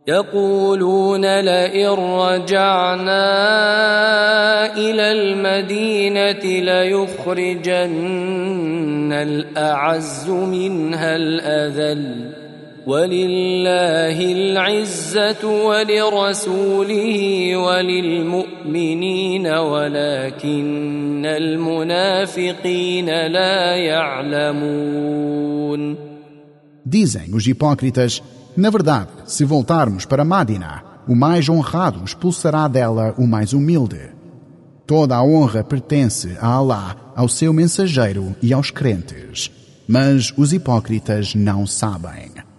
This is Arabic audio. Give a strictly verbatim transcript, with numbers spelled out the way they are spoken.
يقولون لئن رجعنا إلى المدينة ليخرجن الأعز منها الأذل ولله العزة ولرسوله وللمؤمنين ولكن المنافقين لا يعلمون. Dizem os hipócritas: na verdade, se voltarmos para Mádina, o mais honrado expulsará dela o mais humilde. Toda a honra pertence a Allah, ao seu mensageiro e aos crentes. Mas os hipócritas não sabem.